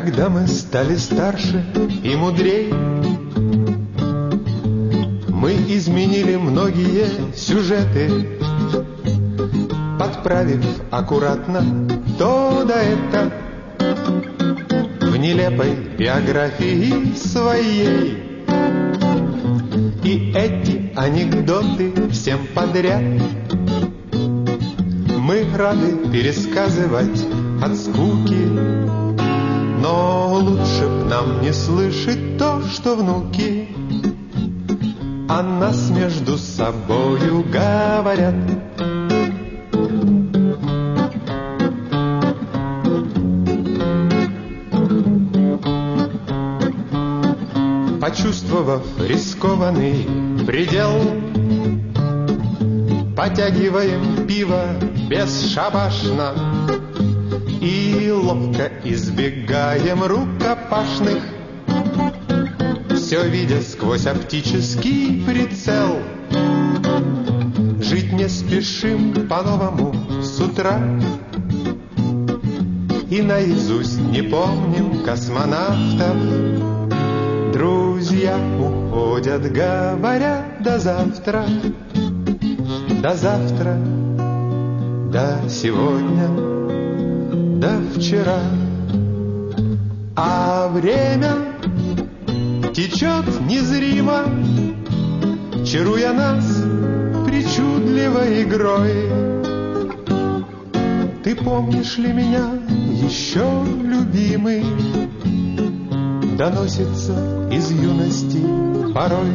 Когда мы стали старше и мудрей, мы изменили многие сюжеты, подправив аккуратно то да это в нелепой биографии своей. И эти анекдоты всем подряд мы рады пересказывать от скуки, но лучше б нам не слышать то, что внуки о нас между собою говорят. Почувствовав рискованный предел, потягиваем пиво бесшабашно и ловко избегаем рукопашных, все видя сквозь оптический прицел. Жить не спешим по-новому с утра и наизусть не помним космонавтов. Друзья уходят, говоря до завтра, до завтра, до сегодня, до вчера. А время течет незримо, чаруя нас причудливой игрой. Ты помнишь ли меня еще, любимый? Доносится из юности порой.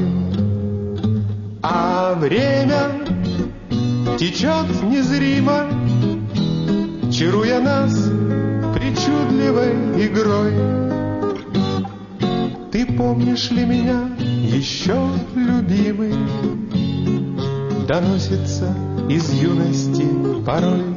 А время течет незримо, чаруя нас причудливой игрой. Ты помнишь ли меня еще, любимый? Доносится из юности порой.